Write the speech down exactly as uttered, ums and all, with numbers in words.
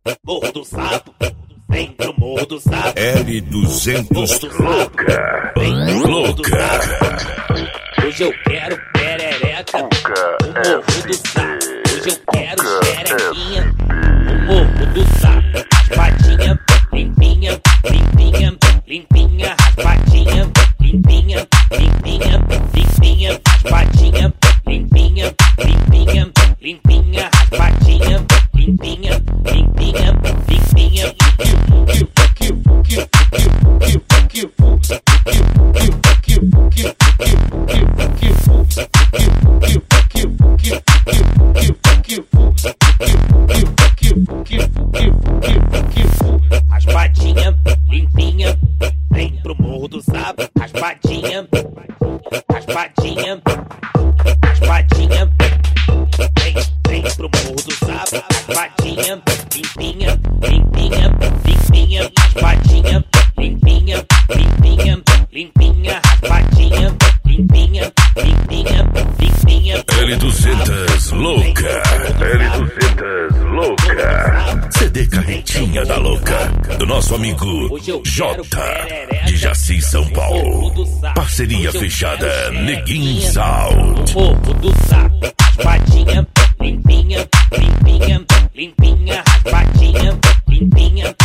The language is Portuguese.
Morro do Sapo, vem pro Morro do Sapo. L duzentos louca, louca. Hoje eu quero perereca, o Morro do Sapo. Hoje eu quero xerequinha, o Morro do Sapo. Raspadinha, limpinha, limpinha, limpinha. Raspadinha, limpinha, limpinha, limpinha. Raspadinha, limpinha, limpinha, limpinha. Raspadinha, limpinha, limpinha, limpinha. Raspadinha, limpinha, vem pro Morro do Sapo. Raspadinha, raspadinha, raspadinha, vem, vem pro Morro do Sapo. Raspadinha, limpinha, limpinha, limpinha. Raspadinha, limpinha, limpinha, limpinha. Raspadinha, limpinha, limpinha, limpinha. L duzentos louca, L duzentos louca. C D Carretinha da Louca, do nosso amigo J, de Jaci, São Paulo. Parceria fechada, Neguinho Sound. Morro do Sapo, raspadinha, limpinha, limpinha, limpinha. Raspadinha, limpinha,